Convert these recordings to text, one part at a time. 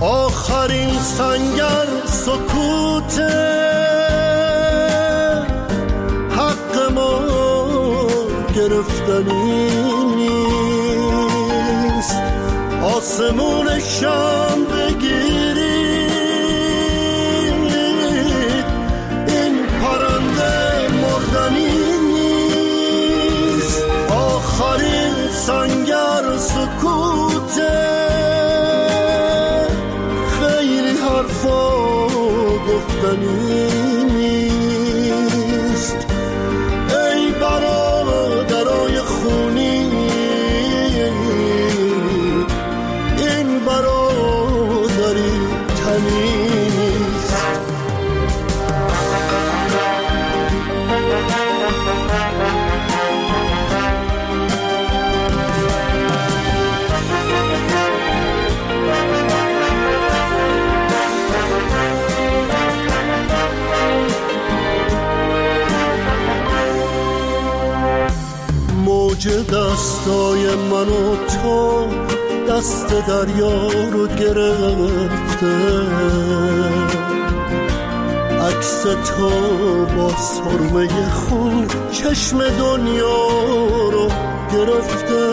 آخرین سنگر سکوته، حق ما گرفتنی نیست. آسمون شام بگیرید، این پرنده مردنی نیست. آخرین سنگر سکوته، خیلی حرفا گفتنی نیست. ای برادرای خونی، این برادری تنی نیست. موج دستای من و تو دست دریا رو گرفته، عکس تو با سرمه خون چشم دنیا رو گرفته.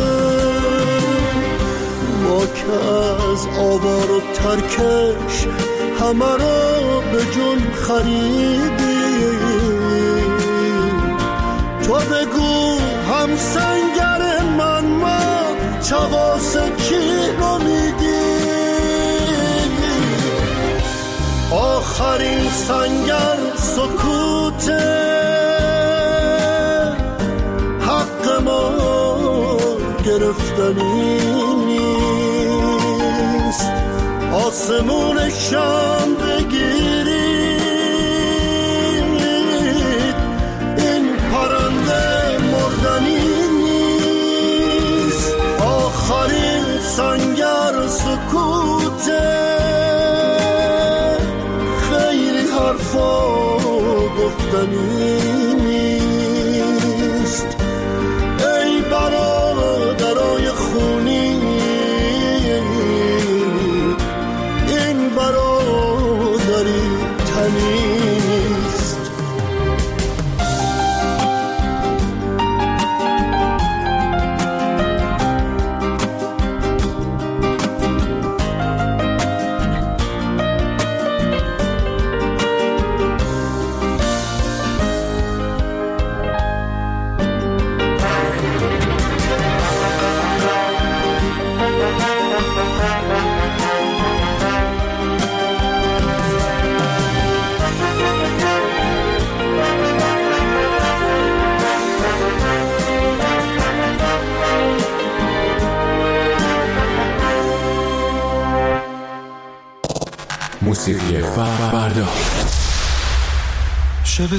ما که از آوار و ترکش همه رو به جون خریدیم، تو بگو هم سنگر من، ما چواس کی رو میدیم. آخرین سنگر سکوته، حق ما گرفتنی نیست. آسمون شام بگیرید، این پرنده مردنی نیست. آخرین سنگر سکوته، خیلی حرفا گفتنی نیست. ای برادرای خونی، این برادری تنی نیست. موسیقی فردا. شب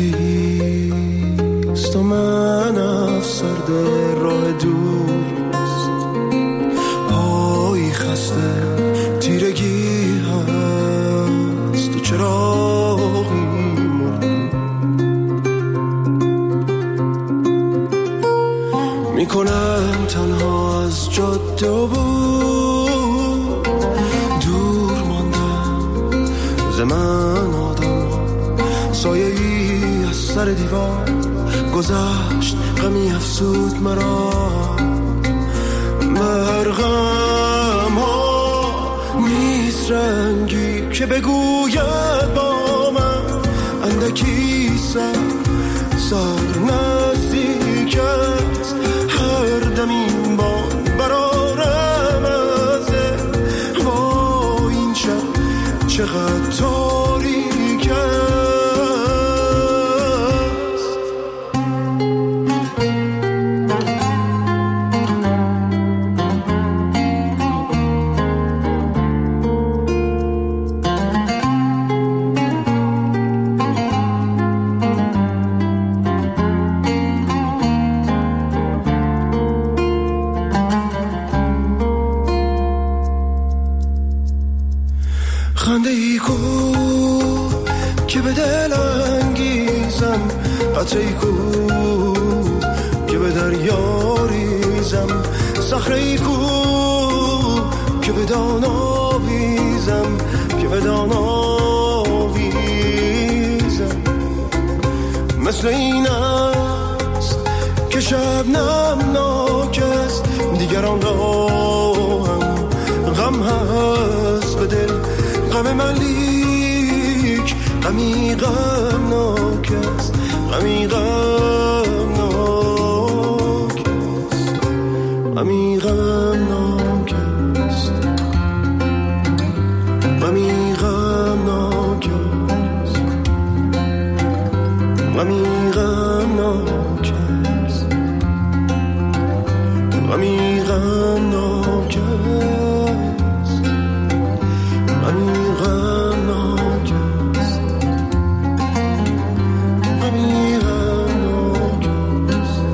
سردیست و من افسرده راه دوست، پایی خسته تیرگی هست و چراغی مرد میکنم تنها از جاده و بود دور ماندم ز من آدم سایه ای از سر دیوار گذشت غمی افسود مرا مرغم ها نیست رنگی که بگوید با من اندکی سر نزدیک است هر دم این بان برارم ازه با این شب چقدر تاریک است. خنده ای کو که به دل انگیزم، قطره ای کو که به دریا ریزم، صخره ای کو که که بدان آویزم، که بدان آویزم. مثل این است که شبنم ناک است، دیگران را هم غم هست به دل. غم من لیک غمی غمناک است، غمی غمناک است، غمی غمناک است، غمی غمناک است، غمی غمناک است، غمی غمناک است، غمی غمناک است، غمی غمناک است،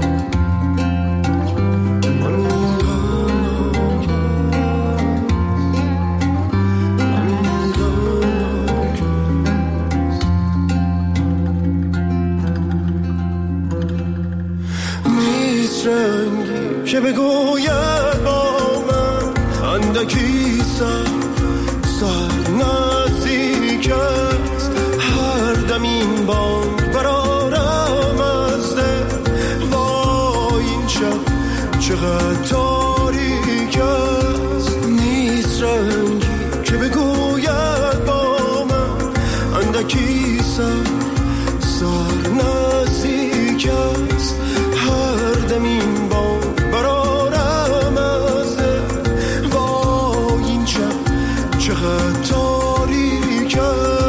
غمی غمناک است. میسرنگی که بگوید با من اندکی سر نزدیک است. هر دم این بانگ برارم از دل، وای این شب چقدر تاریک است. نیست رنگی که بگوید با من اندکی سر نزدیک است. هر دم این بانگ برارم از دل، وای این شب چقدر تاریک است.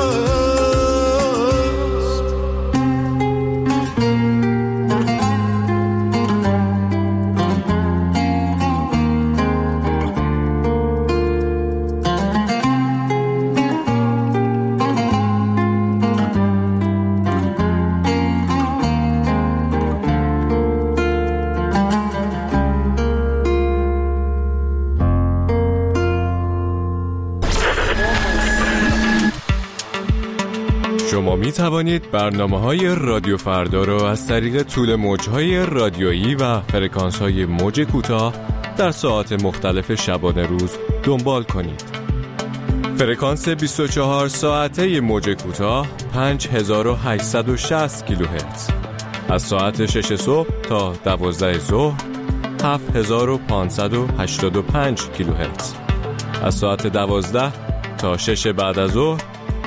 شما می توانید برنامه‌های رادیو فردا را از طریق طول موج‌های رادیویی و فرکانس‌های موج کوتاه در ساعات مختلف شبانه روز دنبال کنید. فرکانس 24 ساعته موج کوتاه 5860 کیلوهرتز. از ساعت 6 صبح تا 12 ظهر 7585 کیلوهرتز. از ساعت 12 تا 6 بعد از ظهر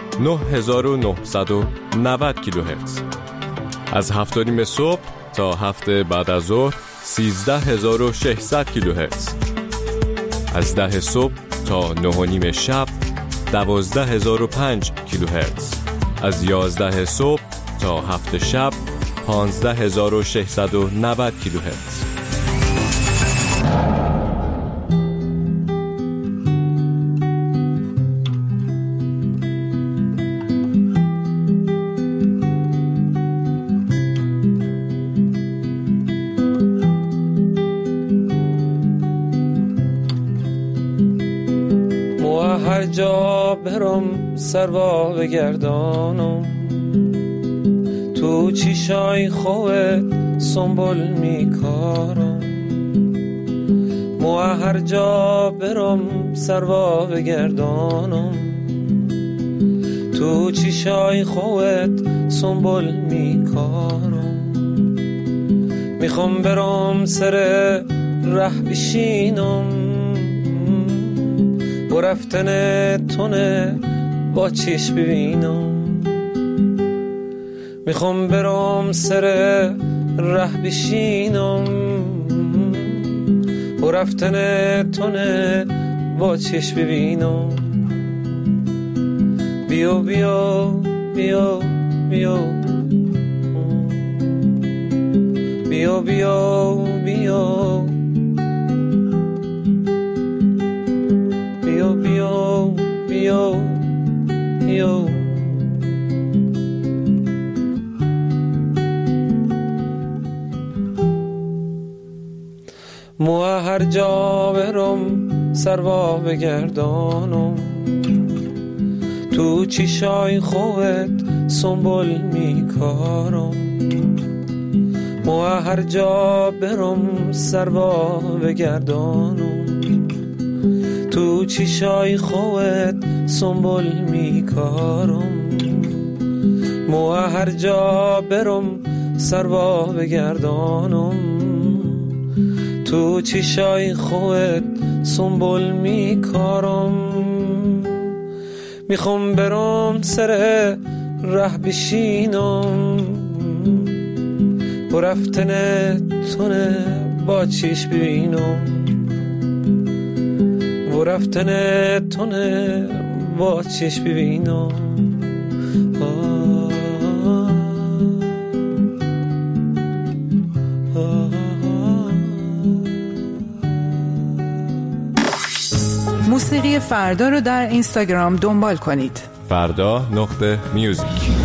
9990 کیلوهرتز. از 7:30 صبح تا 7 بعد از ظهر 13600 کیلوهرتز. از 10 صبح تا 9:30 شب 12005 کیلوهرتز. از 11 صبح تا 7 شب 15690 کیلوهرتز. هر جا برم سروا بگردانم، تو چیشای خوت سنبول میکارم. مو هر جا برم سروا بگردانم، تو چیشای خوت سنبول میکارم. میخوام برم سر ره بشینم، و رفتن تونه با چشم ببینم. میخوام برم سر ره بشینم، و رفتن تونه با چشم ببینم. بیا بیا بیا بیا بیا بیا بیا بیا بیا. مو هر جا برم سروا بگردانم، تو چیشای خوت سنبول میکارم. مو هر جا برم سروا بگردانم، تو چیشای خوت سنبول میکارم، مو هر جا برم سروا بگردانم، تو چیشای خوت سنبول میکارم، میخوام برم سر ره بشینم، و رفتن تونه با چیش ببینم، و رفتن تونه با چیش ببینم. موسیقی فردا رو در اینستاگرام دنبال کنید. فردا.music.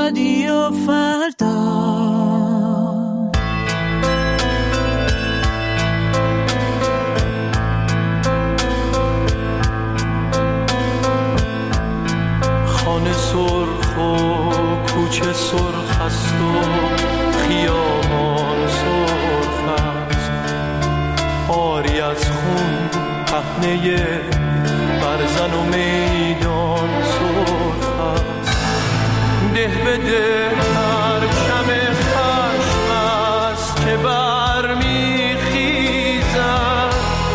رادیو فردا. خانه سرخ و کوچه سرخ است و خیابان سرخ است، آری از خون پهنه برزن و میدان سرخ است. ده به ده پرچم خشم است که برمیخیزد،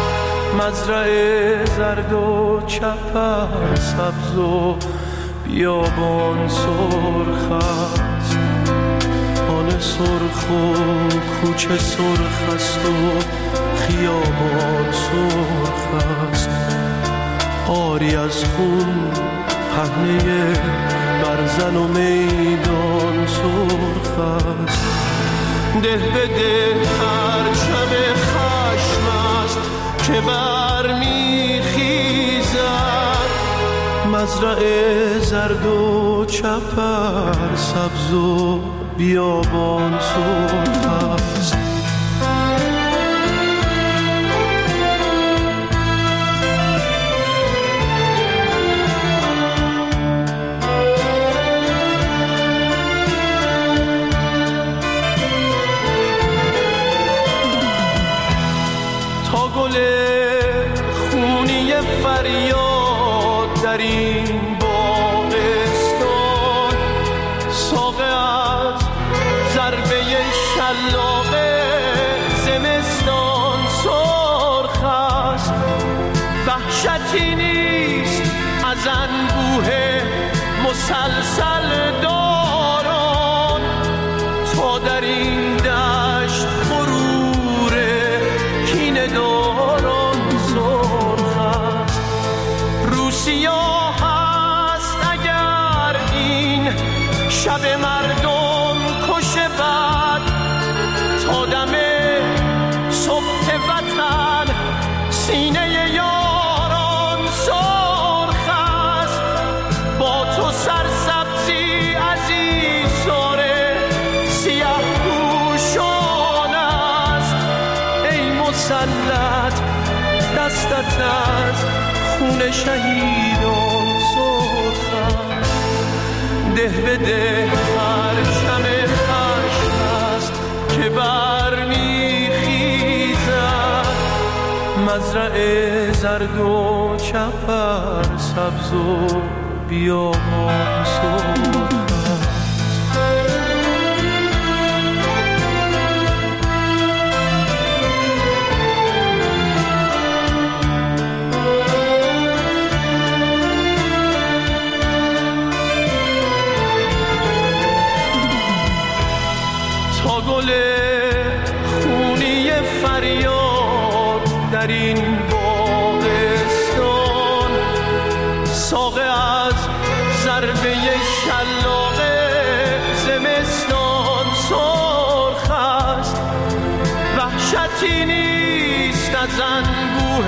مزرعه زرد و چپر سبز و بیابان سرخ است. خانه سرخ و کوچه سرخ است و خیابان سرخ است، آری از خون پهنه برزن و میدان سرخ است. ده به ده پرچم خشم است که برمیخیزد، مزرعه زرد و چپر سبز و بیابان سرخ است. تا گل خونی فریاد در این باغستان، ساقه از ضربه شلاق زمستان سرخ است. وحشتی نیست از انبوه مسلسل داران، تا در این دشت غرور کینه داران سرخ است. روسیاه هست اگر این شب مردم کشه بد، تا دم صبح وطن سینه یاران سرخ است. با تو سرسبزی عزیزاره سیاه پوشان است، ای مسلط دستت از خون شهیدان سرخ است. ده به ده پرچم خشم است که برمیخیزد، مزرعه زرد و چپر سبز و بیابان سرخ است. تا گل خونی فریاد در این باغستان، ساقه از ضربه شلاق زمستان سرخ است. وحشتی نیست از انبوه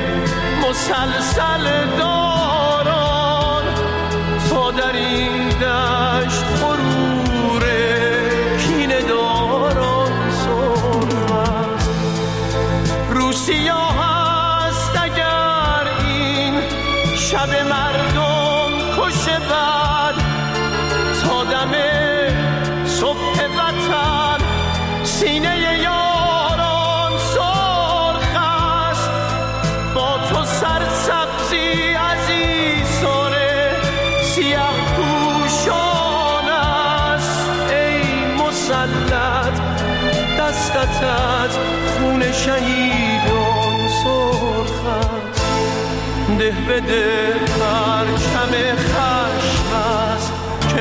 مسلسل داران، تا در این دشت غرور کینه داران سرخ است. روسیاه هست اگر این شب مردم کشه بد، تا دم صبح وطن سینه یاران سرخ است. با تو سرسبزی عزیزاره سیاه پوشان است، ای مسلط دستت از خون شهیدان سرخ است. ده به ده پرچم خشم است که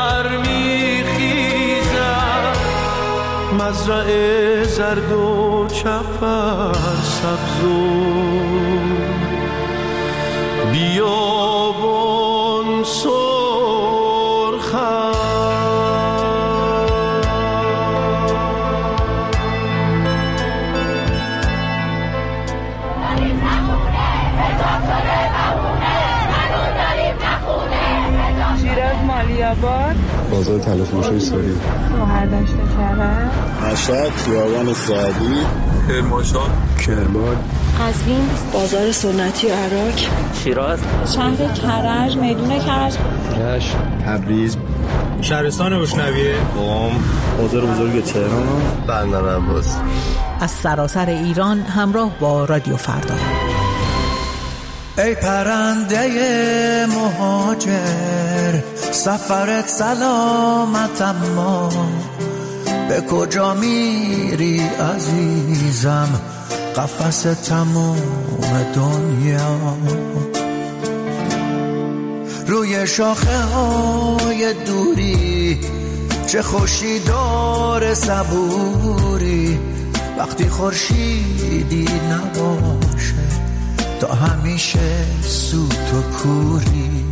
برمیخیزد، مزرعه زرد و چپر سبز و بیابان سرخ است. شیراز مالیاباد بازار طلافروشی ساری، برداشت کرد، مشهد، خیابان سعدی، کرمانشاه، کرمان، قزوین، بازار سنتی عراق، شیراز، شهر کرج، میدون کرج، رشت، تبریز، شهرستان روشنویه، قم، بازار بزرگ تهران، بندر عباس. از سراسر ایران همراه با رادیو فردا. ای پرنده مهاجر، سفرت سلامت اما به کجا میری عزیزم؟ قفس تموم دنیا روی شاخه های دوری، چه خوشی داره صبوری وقتی خورشیدی نباشه، تا همیشه سوت و کوری.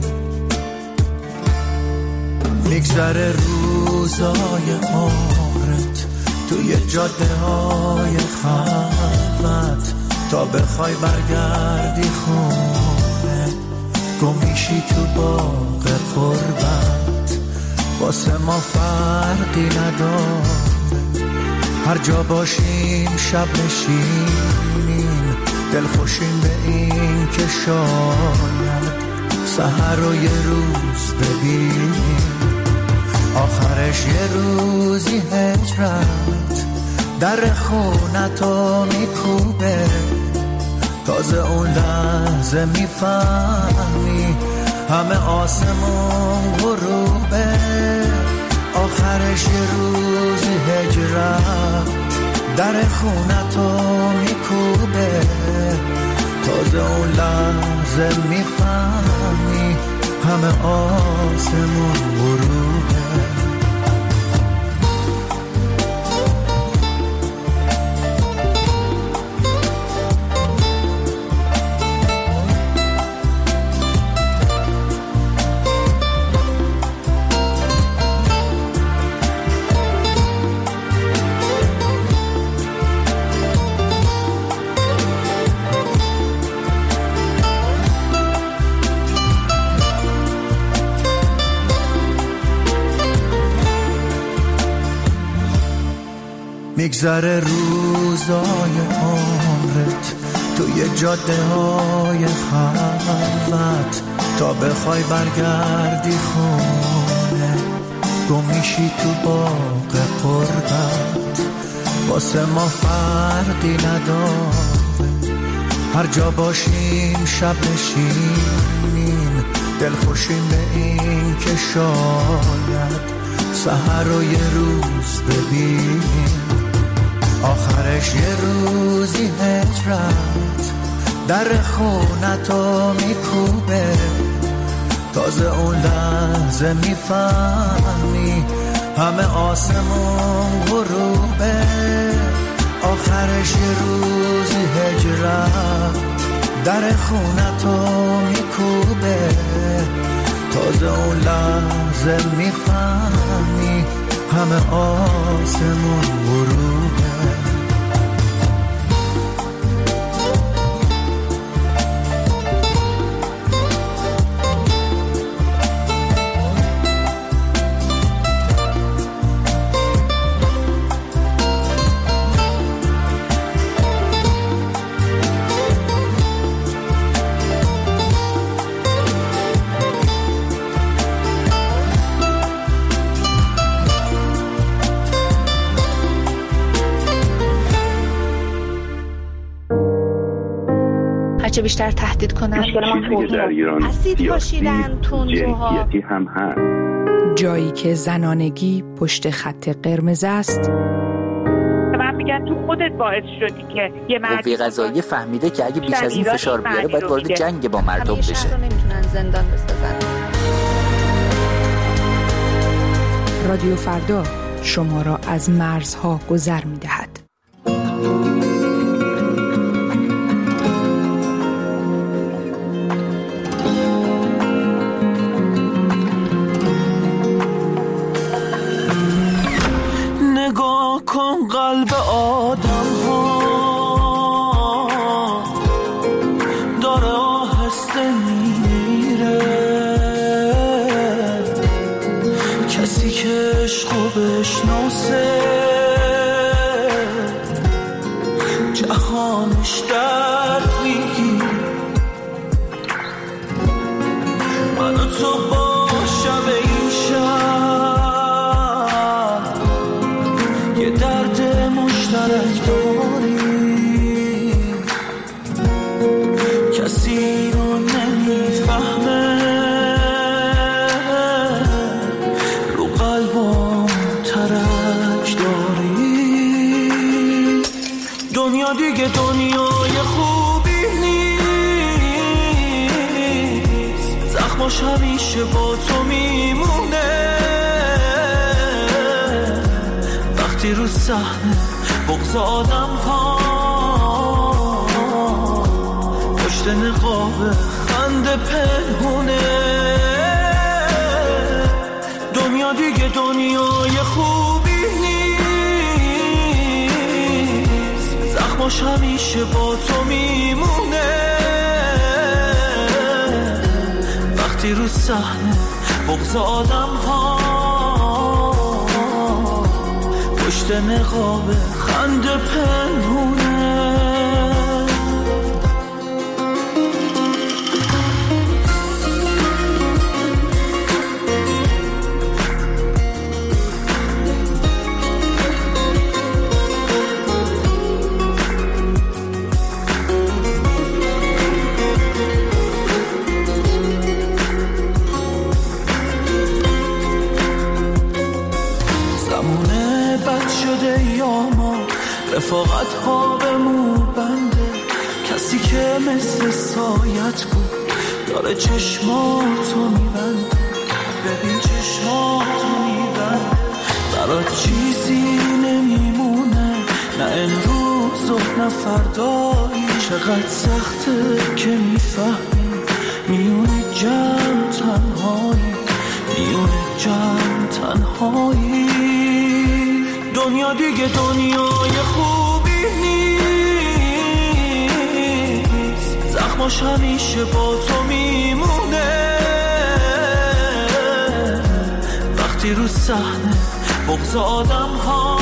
میگذره روزای عمرت توی جاده های خلوت، تا بخوای برگردی خونه گم میشی تو باغ غربت. واسه ما فرقی نداره هر جا باشیم، شب نشینیم دلخوشیم به این که شاید سحر رو یه روز ببینیم. آخرش یه روزی هجرت در خونتو میکوبه، تازه اون لحظه میفهمی همه آسمون غروبه. آخرش یه روزی هجرت در خونتو میکوبه، تازه اون لحظه میفهمی همه آسمون غروبه. میگذره روزای عمرت توی جاده های خلوت، تا بخوای برگردی خونه گم میشی تو باغ غربت. واسه ما فرقی نداره هر جا باشیم، شب نشینیم دلخوشیم به این که شاید سحر رو یه روز ببینیم. آخرش یه روزی هجرت در خونتو میکوبه، تازه اون لحظه میفهمی همه آسمون غروبه. آخرش یه روزی هجرت در خونتو میکوبه، تازه اون لحظه میفهمی همه آسمون غروبه. چه بیشتر تهدید کنن. در ایران اسید پاشیدن تندروها هم هست. جایی که زنانگی پشت خط قرمز است. من میگن تو خودت باعث شدی که یه قوه قضاییه فهمیده که اگه بیش از این فشار بیاره باید وارد جنگ با مردم بشه. نمیتونن زندان بسازن. رادیو فردا شما را از مرزها گذر می‌دهد. نگاه کن قلب آدم ها داره آهسته میره، کسی بشناسه جهانش درد میگیر من و تو با شب این شب یه درد مشترک داریم کسی رو نمیفهمه رو قلبم ترک داری دنیا دیگه دنیای خوبی نیست زخماش همیشه با تو میمونه وقتی رو صحنه بغض آدم ها پشت نقاب خنده پنهونه دنیا دیگه دنیای خوبی نیست زخماش همیشه با تو میمونه وقتی رو صحنه بغض آدم ها پشت نقاب خنده پنهونه رفاقت ها به مو بنده کسی که مثل سایت بود داره چشماتو میبنده ببین چشماتو میبنده برات چیزی نمیمونه نه امروز و نه فردایی چقدر سخته که میفهمی میونه جمع تنهایی میونه جمع تنهایی دنیا دیگه دنیای خوبی نیست زخماش همیشه با تو میمونه وقتی رو صحنه بغض آدم ها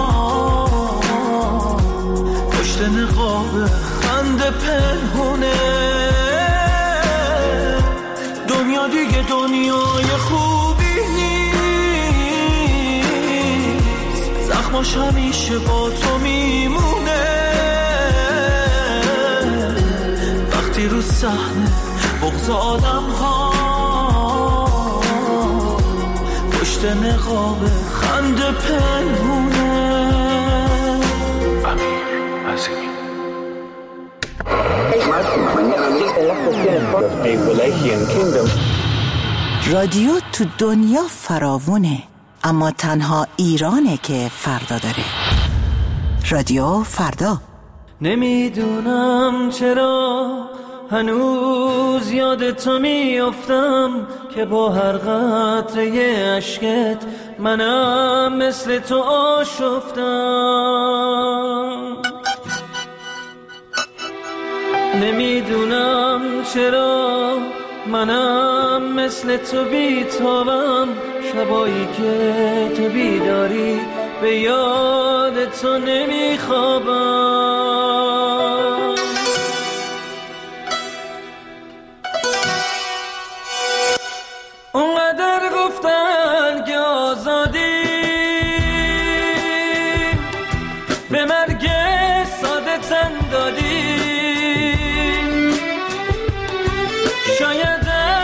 پشت نقاب خنده پنهونه دنیا دیگه دنیای خوبی زخماش همیشه با تو میمونه وقتی رو صحنه بغض آدم ها پشت نقاب خنده پنهونه رادیو تو دنیا فراوونه اما تنها ایرانه که فردا داره. رادیو فردا. نمیدونم چرا هنوز یاد تو میافتم که با هر قطره اشکت منم مثل تو آشفتم. نمیدونم چرا منم مثل تو بیتابم شبایی که تو بیداری به یاد تو نمیخوابم. اونقدر گفتن که آزادی به مرگ ساده تن دادی شاید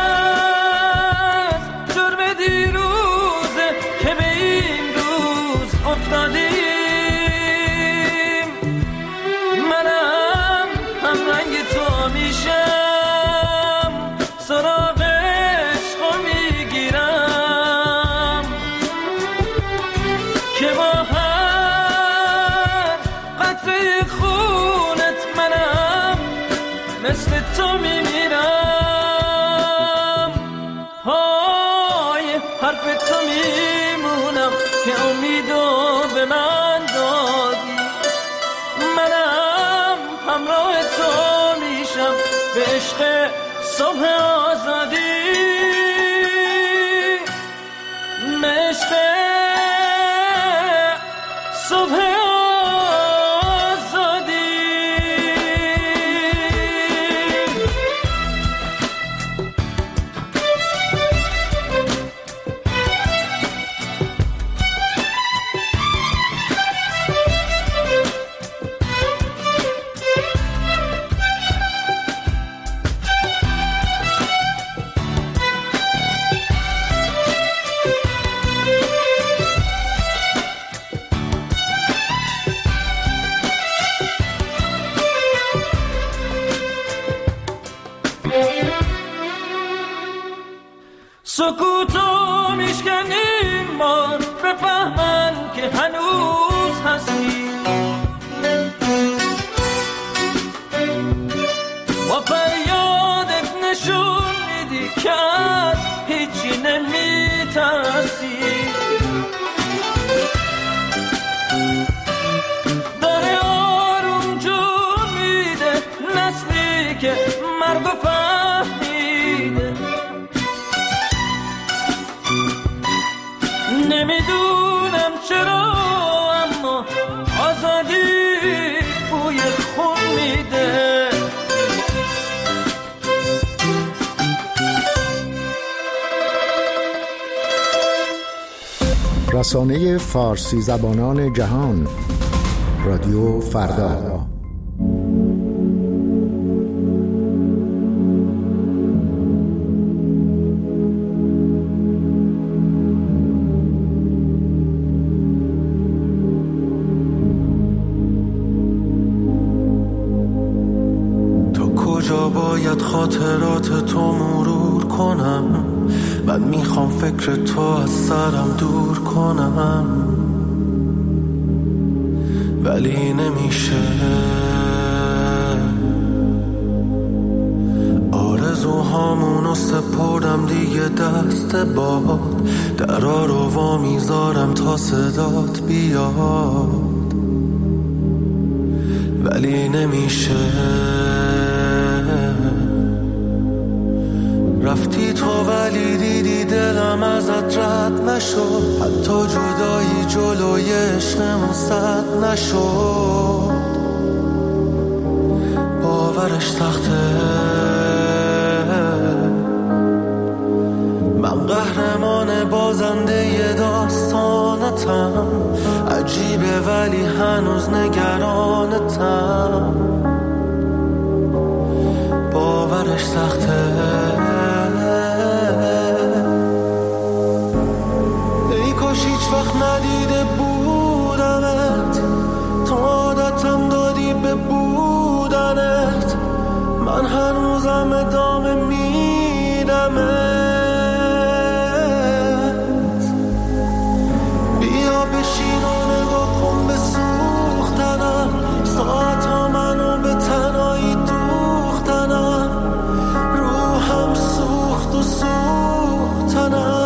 منم هم رنگ تو میشم سراغ عشقو میگیرم که با هر قطره خونت منم مثل تو میمیرم. های حرف تو میمونم که امیدو به من دادی منم همراه تو میشم به عشق صبح آزادی عشق سکوتو میشکنیم بار بفهمن که هنوز هستی با فریادت نشون میدی که از هیچی نمیترسی داره آروم جون میده نسلی که مرگ و فهمیده نمیدونم چرا اما آزادی بوی خون میده رسانه فارسی زبانان جهان رادیو فردا. باید خاطرات تو مرور کنم من میخوام فکر تو از سرم دور کنم ولی نمیشه آرزوهامونو سپردم دیگه دست باد درا رو وا میذارم تا صدات بیاد ولی نمیشه رفتی تو ولی دیدی دلم ازت رد نشد حتی جدایی جلوی عشقمون سد نشد باورش سخته من قهرمان بازنده ی داستانتم عجیبه ولی هنوز نگرانتم باورش سخته هیچ وقت ندیده بودمت تو عادتم دادی به بودنت من هنوزم ادامه میدمت بیا بشین و نگاه کن به سوختنم ساعت ها منو به تنهایی دوختنم روحم سوخت و سوختنم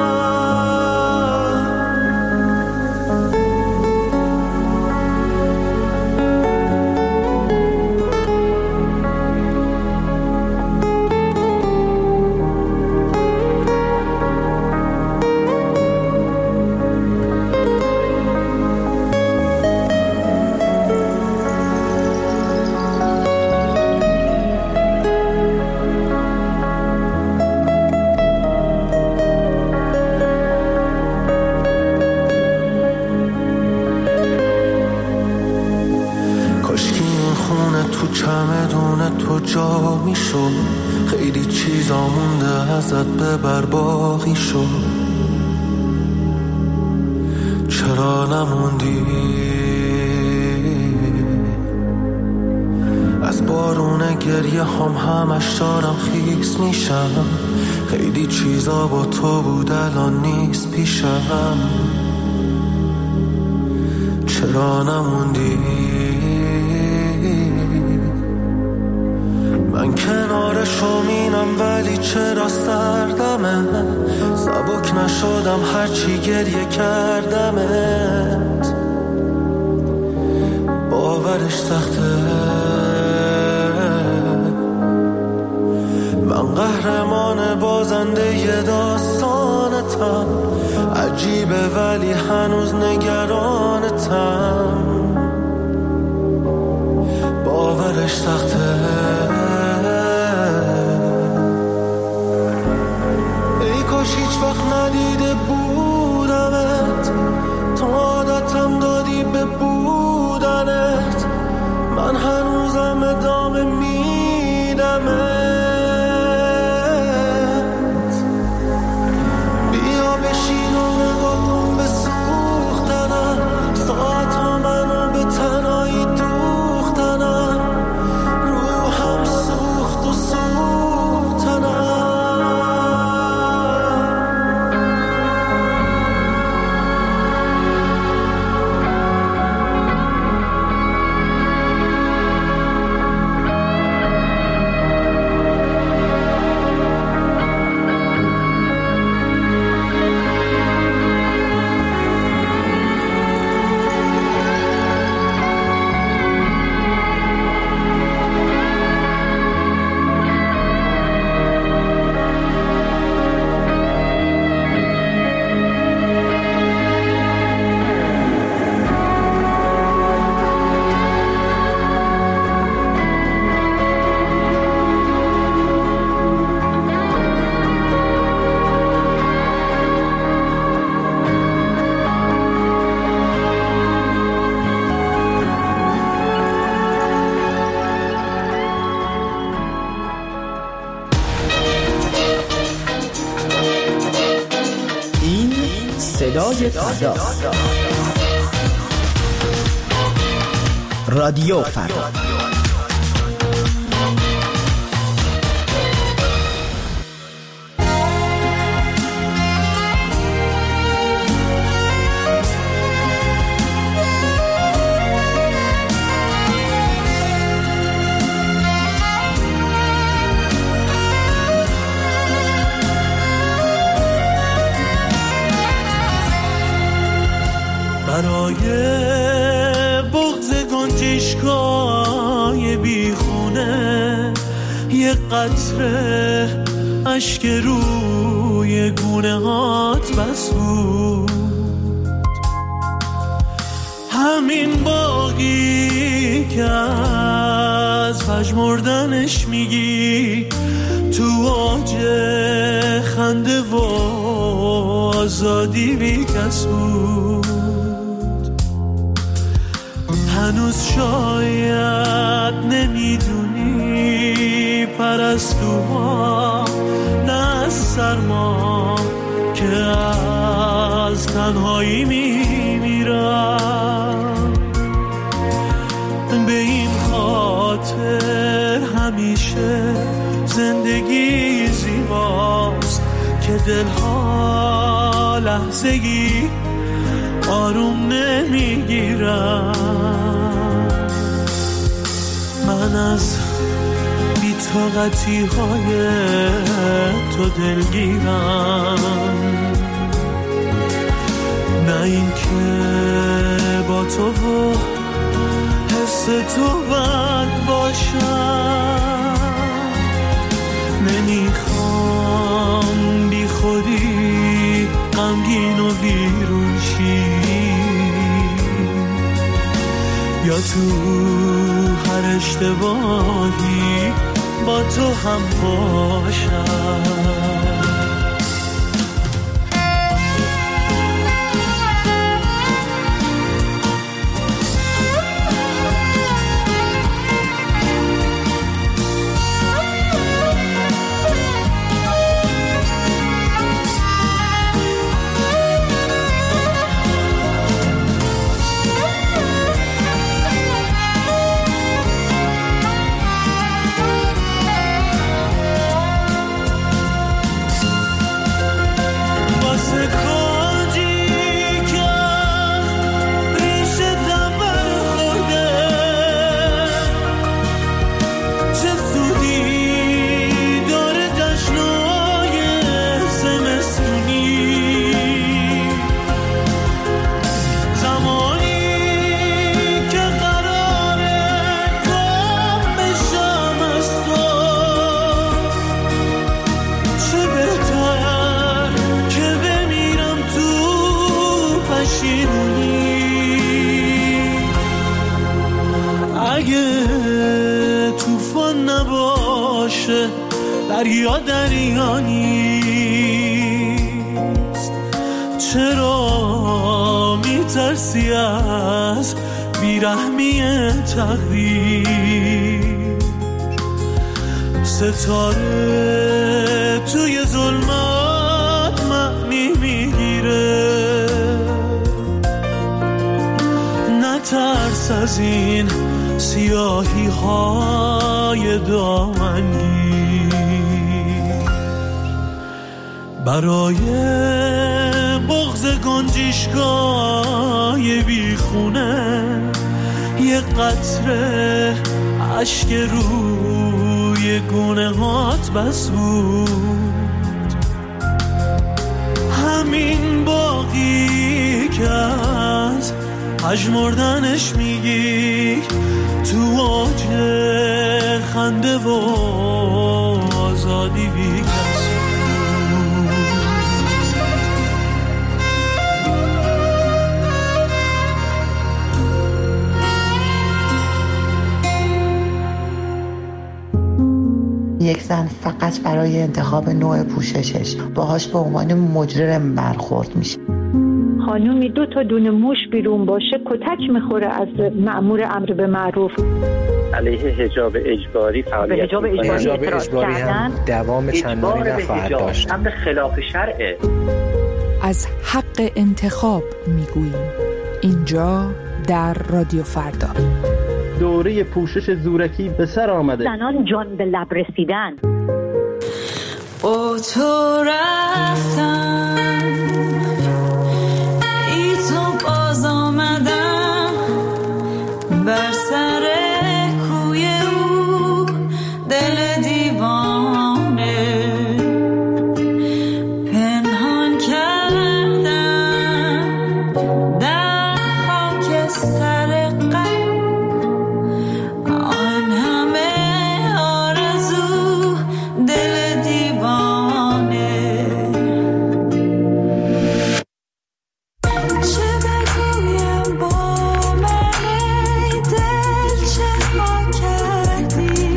چمدون تو جا میشد خیلی چیزا مونده ازت ببر باقی شد چرا نموندی از بارون گریه همش دارم خیس میشم خیلی چیزا با تو بود الان نیست پیشم چرا نموندی من کنار شومینم ولی چرا سردمه سبک نشدم هرچی گریه کردمت باورش سخته من قهرمان بازنده ی داستانتم عجیبه ولی هنوز نگرانتم باورش سخته هیچ وقت ندیده بودمت تو عادتم دادی به بودنت من هنوزم ادامه میدمت بیا بشین و نگاه کن به سوختنم ساعت ها منو به تنهایی دوختنم روحم صدای فردا. رادیو فردا. برای بغض گنجشگاه بیخونه یه قطره اشک روی گونه هات بس بود. همین باقی که از پژمردنش میگی تو اوج خنده و آزادی بی کس بود. هنوز شاید نمیدونی پرستوها نه از سرما که از تنهایی میمیرم. به این خاطر همیشه زندگی زیباست که دلها لحظه‌ای آروم نمیگیرم. من از بی‌طاقتی های تو دلگیرم، نه این که با تو و حس تو بد باشم. نمیخوام بی خودی غمگین و بیرون شی یا تو هر اشتباهی با تو هم باشم. دریا دریا نیست، چرا میترسی از بیرحمی تقدیر؟ ستاره توی ظلمات معنی میگیره، نترس از این سیاهی های دامنگیر. برای بغض گنجشگاه بیخونه یه قطره اشک روی گونه هات بس بود. همین باقی که از پژمردنش میگی تو اوج خنده و آزادی بی کس. یک زن فقط برای انتخاب نوع پوششش باهاش به عنوان مجرم برخورد میشه. خانومی 2 تا دونه موش بیرون باشه کتک میخوره از مأمور امر به معروف. علیه حجاب اجباری فعالیت حجاب اجباری هم دوام چندانی نخواهد داشت. امر خلاف شرعه. از حق انتخاب میگوییم. اینجا در رادیو فردا. دوره پوشش زورکی به سر آمده. زنان جان به لب رسیدن. با تو رفتم ای تو باز آمدم بر سر کوی او دل دیوانه پنهان کردم در خاک سر غم آن همه آرزو دل دیوانه. چه بگویم با من ای دل چه ما کردی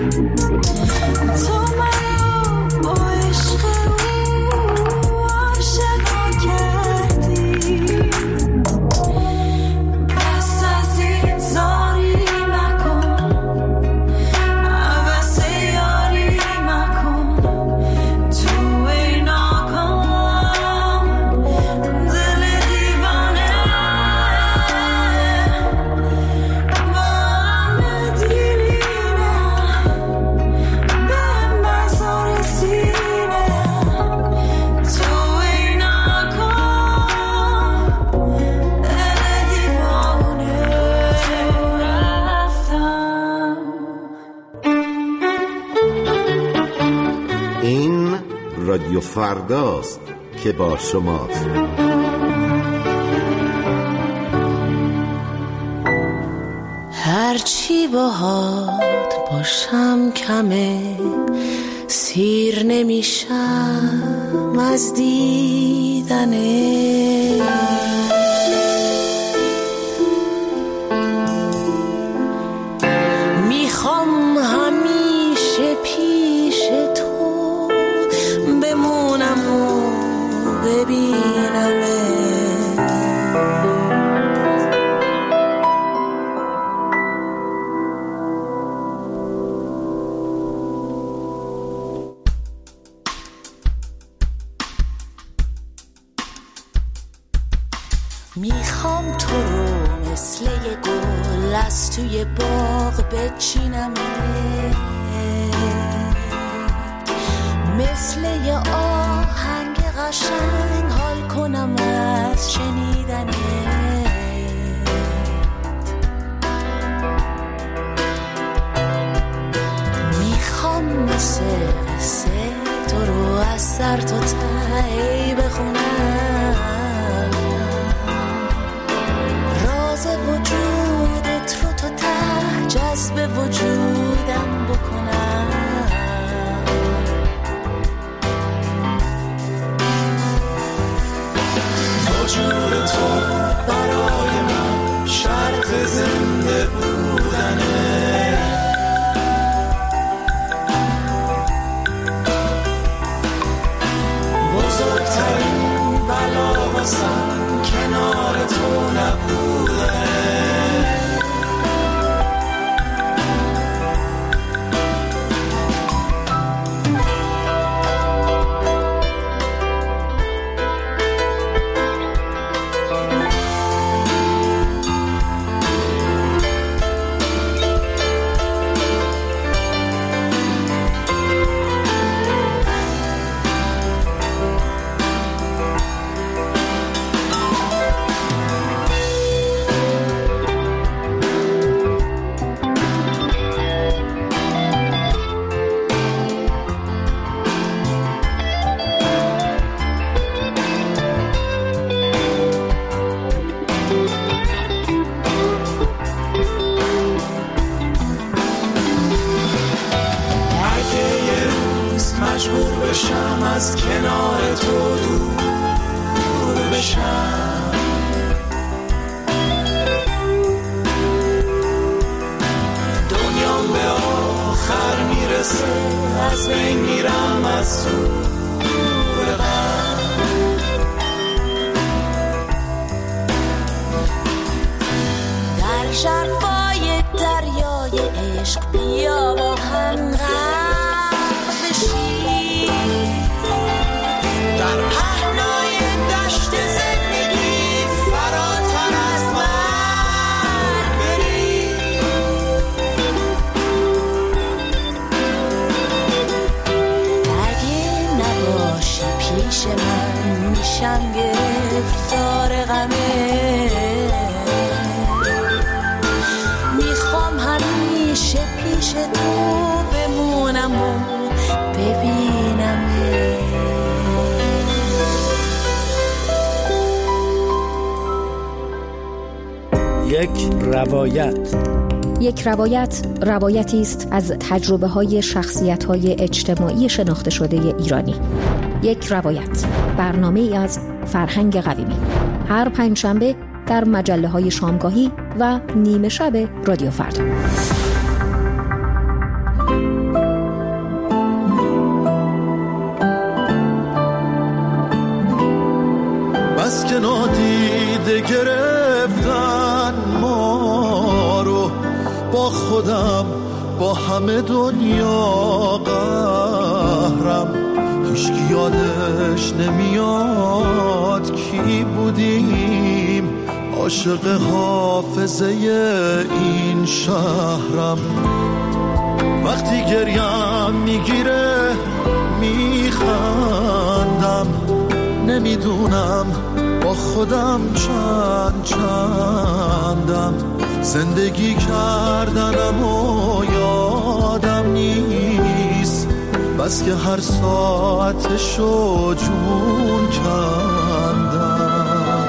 تو منو با عشق او آشنا کردی بس از این زاری مکن عوض یاری مکن تو ای ناکام دل دیوانه با هم دیرینه به مزار سینه تو ای ناکام دل دیوانه رفتم. این رادیو فرداست که با شماست. هرچی باهات باشم کمه سیر نمیشم از دیدنه میخوام همیشه پیش تو بمونم و ببینمه میخوام تو رو مثل یه گل از توی باغ بچینم مثل یه آهنگ قشنگ حال کنم از شنیدنه میخوام مثل قصه تو رو از سر تا ته بخونم راز وجودت رو تا ته جذب وجودم بکنم وجود تو برای من شرط زنده بودنه بزرگترین بلا واسم کنار تو نبودنه مجبور بشم از کنار تو دور بشم دنیام به آخر میرسه از بین میرم از دور غم در ژرفای دریای عشق بیا با هم غرق بشیم در پهنای پیش من میشم گرفتار غمه، میخوام همیشه پیش تو بمونم و ببینمه. یک روایت روایتی است از تجربه‌های شخصیت‌های اجتماعی شناخته شده ایرانی. یک روایت، برنامه‌ای از فرهنگ قویمی، هر پنجشنبه در مجله‌های شامگاهی و نیمه شب رادیو فردا. بس که نادیده گرفتن ما رو، با خودم با همه دنیا قهرم، هیچکی یادش نمیاد کی بودیم، عاشق حافظه این شهرم. وقتی گریم میگیره میخندم، نمیدونم با خودم چندم، زندگی کردنم و یادم نیست، بس که هر ساعتشو جون کندم.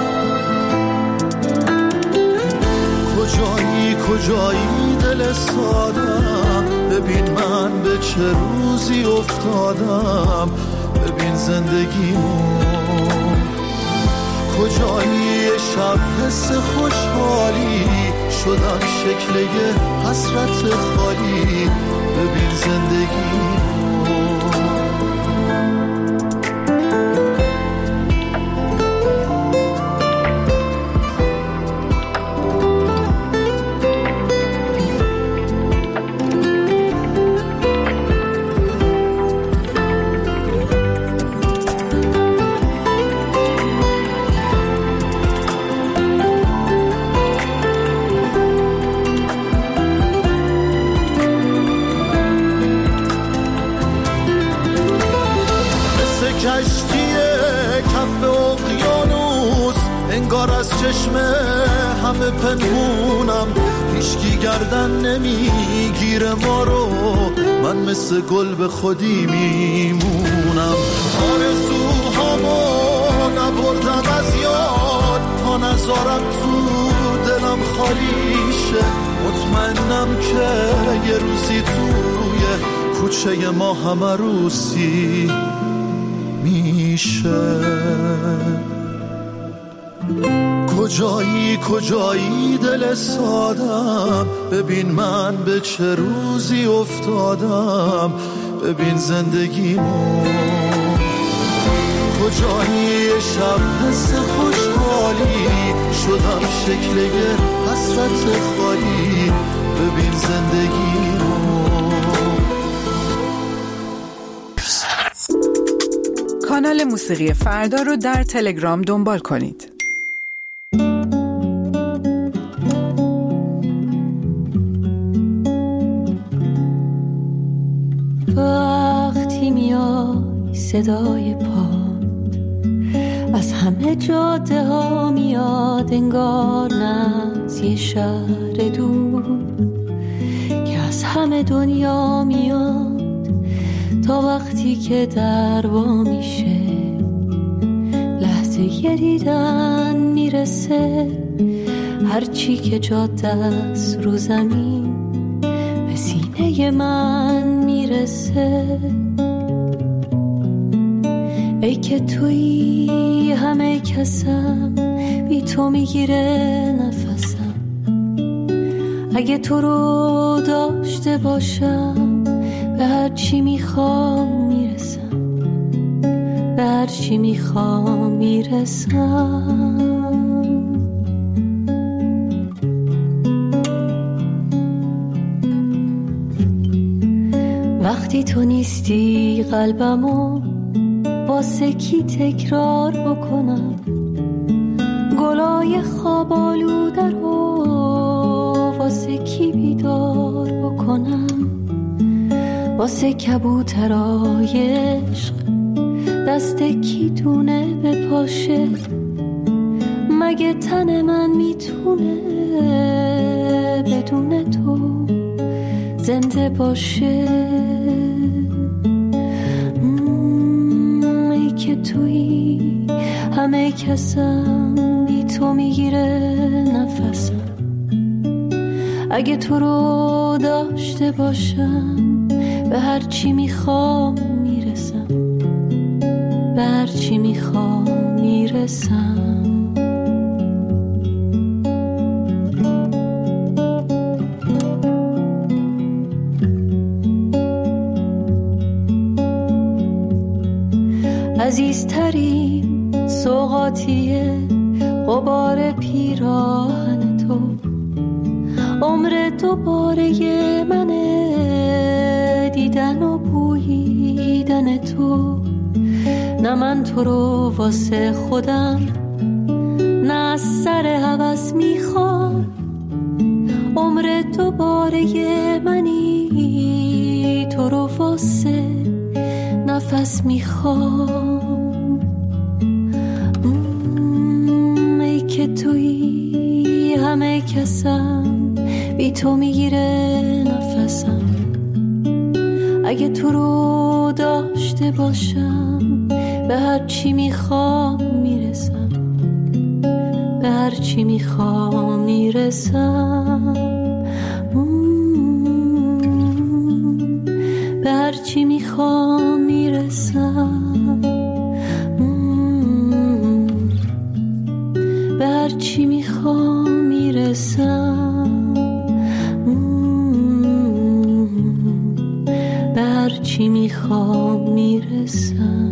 کجایی دل سادم، ببین من به چه روزی افتادم، ببین زندگیمو. کجایی شب حس خوشحالی، شدم شکل یه حسرت خالی، ببین زندگیمو. چشمه همه پنهونم، هیچکی گردن نمیگیره ما رو، من مثل گل به خودی میمونم. آرزوهامو نبردم از یاد، تا نذارم تو دلم خالی شه، مطمئنم که یه روزی توی کوچه ما همه روسی میشه. کجایی دل سادم، ببین من به چه روزی افتادم، ببین زندگیمو. کجایی شب حس خوشحالی، شدم شکل یه حسرت خالی، ببین زندگیمو. کانال موسیقی فردا رو در تلگرام دنبال کنید. وقتی میای صدای پا از همه جاده ها میاد، انگار نه از یه شهر دور که از همه دنیا میاد، تا وقتی که در وا میشه لحظه یه دیدن میرسه، هرچی که جاده است رو زمین به سینه من میرسه. ای که تویی همه کسم، بی تو میگیره نفسم، اگه تو رو داشته باشم به هر چی میخوام میرسم، به هر چی میخوام میرسم. وقتی تو نیستی قلبمو واسه کی تکرار بکنم، گلای خواب آلوده رو واسه کی بیدار بکنم، واسه کبوترای عشق دست کی دونه به پاشه، مگه تن من میتونه بدون تو زنده باشه؟ ای که تویی همه کسم، بی تو میگیره نفسم. اگه تو رو داشته باشم به هر چی میخوام میرسم، به هر چی میخوام میرسم. عزیزترین سوغاتیه غبار پیراهن تو، عمر دوباره منه دیدن و بوییدن تو. نه من تو رو واسه خودم، نه از سر هوس میخوام، عمر دوباره منی تو رو واسه نفس میخوام. ای که تویی همه کسم، بی تو میگیره نفسم. اگه تو رو داشته باشم به هر چی میخوام میرسم، به هر چی میخوام میرسم، به هر چی میخوام میرسم، به هر چی میخوام میرسم، به هر چی میخوام میرسم.